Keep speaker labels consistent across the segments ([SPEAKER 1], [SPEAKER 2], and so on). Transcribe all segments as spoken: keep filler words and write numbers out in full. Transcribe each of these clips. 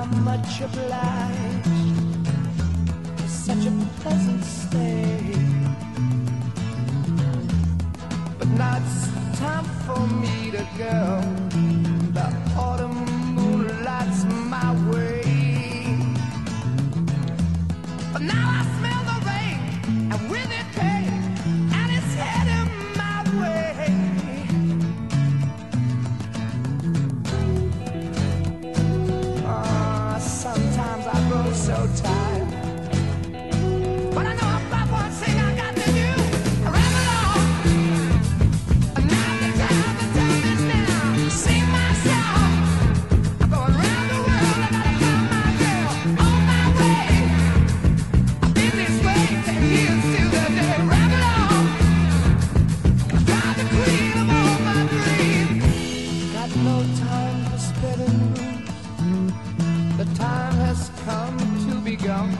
[SPEAKER 1] much obliged for such a pleasant stay. But now it's time for me to go. The autumn moonlight's my way. But now I smell the rain, and with it pain, and it's heading my way. Uh, sometimes I grow so tired, but I know if I want to sing, I got to do. I rap along. Now the time, the time is now. Sing my song. I'm going round the world. I gotta find my girl on my way. I've been this way ten years to the day. Rap along. I find the queen of all my dreams. Got no time for spinning. The time has come to be gone.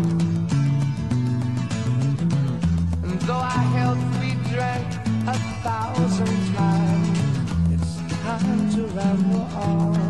[SPEAKER 1] And though our health we drank a thousand times, it's time to ramble on.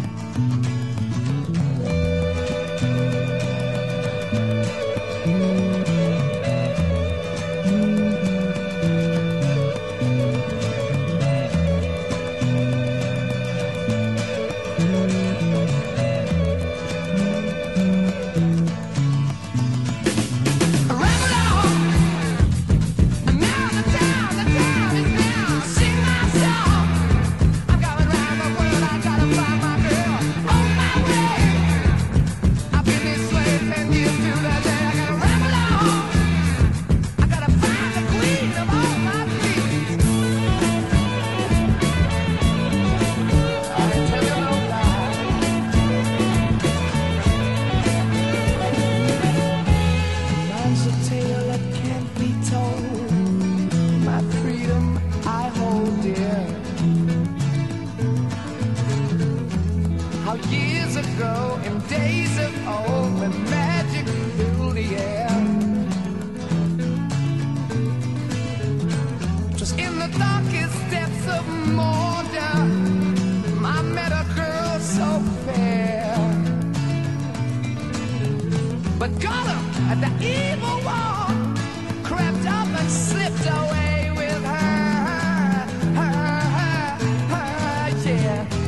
[SPEAKER 1] Years ago, in days of old, when magic filled the air, just in the darkest depths of Mordor, I met a girl so fair. But Gollum, at the evil one, crept up and slipped away with her, her, her, her, yeah.